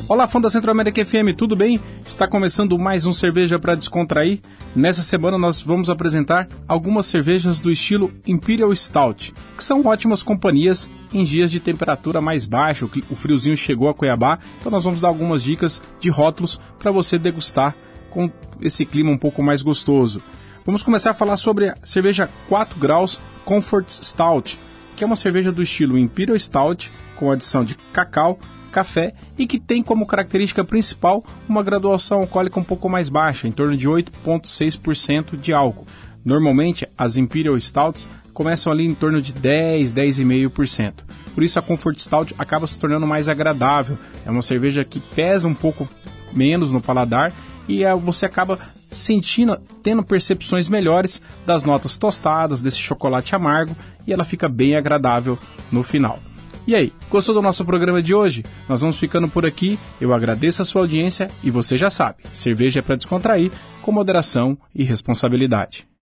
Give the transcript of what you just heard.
Olá, fã da Centro-América FM, tudo bem? Está começando mais um Cerveja para Descontrair. Nessa semana nós vamos apresentar algumas cervejas do estilo Imperial Stout, que são ótimas companhias em dias de temperatura mais baixa. O friozinho chegou a Cuiabá, então nós vamos dar algumas dicas de rótulos para você degustar com esse clima um pouco mais gostoso. Vamos começar a falar sobre a cerveja 4 graus Comfort Stout, que é uma cerveja do estilo Imperial Stout, com adição de cacau, café e que tem como característica principal uma graduação alcoólica um pouco mais baixa, em torno de 8,6% de álcool. Normalmente, as Imperial Stouts começam ali em torno de 10,5%. Por isso, a Comfort Stout acaba se tornando mais agradável. É uma cerveja que pesa um pouco menos no paladar e você acaba tendo percepções melhores das notas tostadas, desse chocolate amargo, e ela fica bem agradável no final. E aí, gostou do nosso programa de hoje? Nós vamos ficando por aqui, eu agradeço a sua audiência e você já sabe, cerveja é para descontrair, com moderação e responsabilidade.